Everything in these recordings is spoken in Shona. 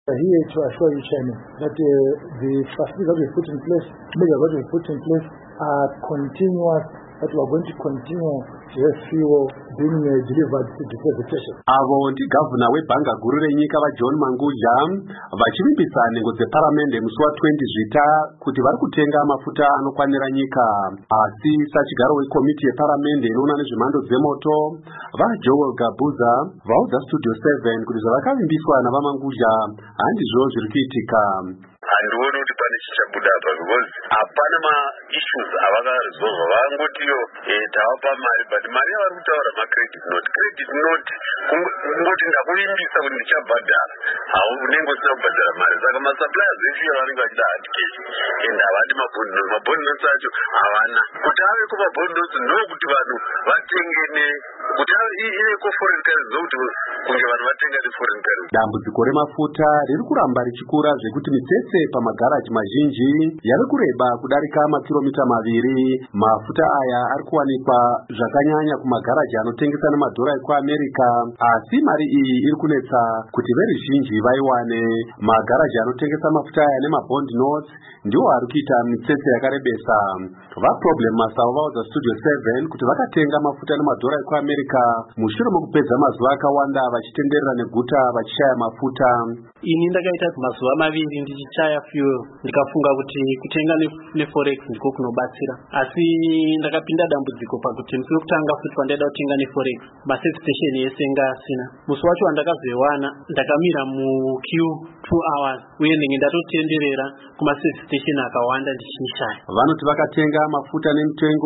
Here to assure you, Chairman, that the facilities that we put in place, measures that we put in place are continuous, that we are going to continue to have fuel being delivered to the vegetation. Avo ndi Governor webhanga guru renyika John Mangudya vachivimbisa nhengo dzeparamende musi wa20 zvita kuti vari kutenga mafuta anokwanira nyika. Asi sachigaro wekomiti yeparamende inoona nezvemhando dzemoto vaJoel Gabuza vaudza Studio 7 kuti zvavakavimbiswa navaMangudya handizvo zviri kuitika. Handioni kuti pane chichabuda apa because hapana ma-issues avakaresolva. Vangotiyo tavapa mari, but mari yavari kutaura ma-credit note kungoti ndakuvimbisa kuti ndichabhadhara unenge usina kubhadhara mari. Saka masuppliers eshe vanenge vachida hard cash and havadi mabond notes. Mabond notes acho havana. Kuti ave kumabond notes ndokuti vanhu vatenge kuti iveko foreign currency ndokuti kunge vanhu vatenga neforeign currency. Dambudziko remafuta riri kuramba richikura zvekuti mitsetse pamagaraji mazhinji yari kureba kudarika makilomita 2. Mafuta aya ari kuwanikwa zvakanyanya kumagaraji anotengesa nemadhora ekuAmerica, asi mari iyi iri kunetsa kuti veruzhinji vaiwane. Magaraji anotengesa mafuta aya nemabond notes ndiwo ari kuita mitsetse yakarebesa. Vaproblem Masawa vaudza Studio 7 kuti vakatenga mafuta nemadhora ekuAmerica mushure mokupedza mazuva akawanda vachitenderera neguta vachishaya mafuta. Ini ndakaita mazuva 2 ndichichaya fuel, ndikafunga kuti kutenga neforex ndiko kunobatsira, asi ndakapinda dambudziko pakuti musi wekutanga futi pandaida kutenga neforex maservice station yese asina. Musi wacho wandakazoiwana ndakamira muqueue 2 hours uye ndenge ndatotenderera kumaservice station akawanda ndichishaya. Vanoti vakatenga mafuta nemutengo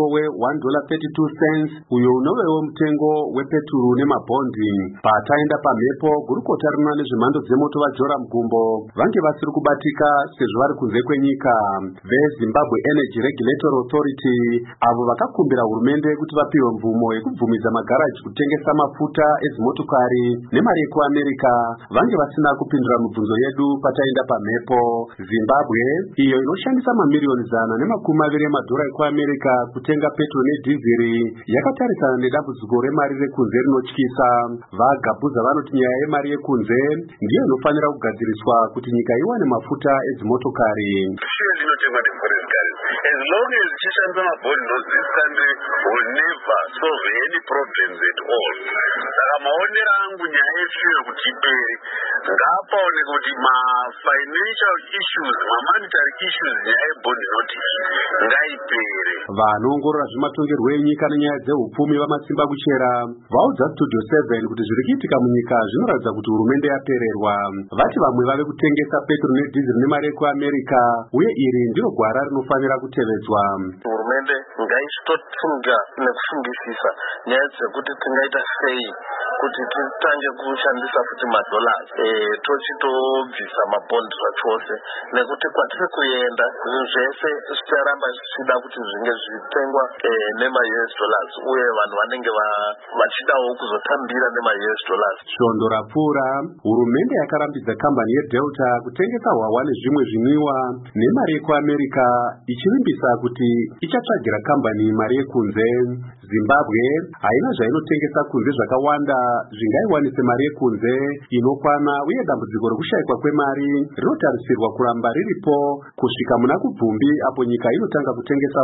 we$1.32 uyo unovewo mutengo wepeturu nemabondi. Pataenda pamhepo gurukota rinoona nezvemhando dzemoto vaJoram Gumbo vange vasiri kubatika sezvo vari kunze kwenyika. VeZimbabwe Energy Regulatory Authority avo vakakumbira hurumende kuti vapiwe mvumo yekubvumidza magaraji kutengesa mafuta edzimotokari nemari yekuAmerica vange vasina kupindura mibvunzo yedu pataenda pamhepo. Zimbabwe iyo inoshandisa mamiliyoni 120 emadhora ekuAmerica kutenga petro nedhiziri yakatarisana nedambudziko remari rekunze rinotyisa. VaGabuza vanoti nyaya yemari yekunze ndiyo inofanira kugadziriswa kuti nyika iwane mafuta edzimotokari. Fuel inotengwa neforeign currency. As long as tichishandisa mabond notes, this country will never solve any problems at all. Saka maonero angu nyaya yefuel kuti ipere ngapaoneka kuti ma-financial issues, ma-monetary issues nyaya yebond note ngaipere. Vanoongorora zvematongerwo enyika nenyaya dzehupfumi vamasimba kuchera vaudza Studio 7 kuti zviri kuitika munyika zvinoratidza kuti hurumende yapererwa. Vati vamwe vave kutengesa petro nedhiziri nemari yekuAmerica uye iri ndiro gwara rinofanira kutevedzwa. Hurumende ngaisitofunga nekufungisisa nyaya dzekuti tingaita sei kuti titange kushandisa futi madollars tochitobvisa mabond zvachose, nekuti kwatiri kuenda zvese zvicharamba zvichida kuti zvinge zvitengwa nema-US dollars uye vanhu vanenge vachidawo kuzotambira nema-US dollars. Svondo rapfuura, hurumende yakarambidza kambani yeDelta kutengesa hwahwa nezvimwe zvinwiwa nemari yekuAmerica ichivimbisa kuti ichatsvagira kambani mari yekunze. Zimbabwe haina zvainotengesa kunze zvakawanda zvingaiwanise mari yekunze inokwana, uye dambudziko rekushayikwa kwemari rinotarisirwa kuramba riripo kusvika muna kubvumbi apo nyika inotanga kutengesa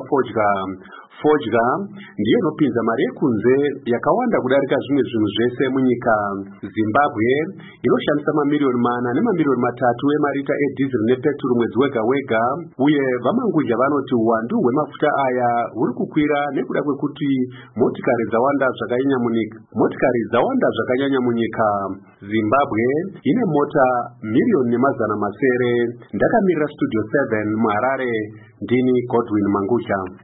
fodya ndiyo inopinza mari yekunze yakawanda kudarika zvimwe zvinhu zvese munyika. Zimbabwe inoshandisa mamiliyoni 4 nemamiliyoni 3 emarita edhiziri nepeturu mwedzi wega wega, uye vaMangudya vanoti uwandu hwemafuta aya huri kukwira nekuda kwekuti motikari dzawanda zvakanyanya munyika. Zimbabwe ine mota miliyoni 900,000. Ndakamirira Studio 7 muHarare, ndini Godwin Mangudya.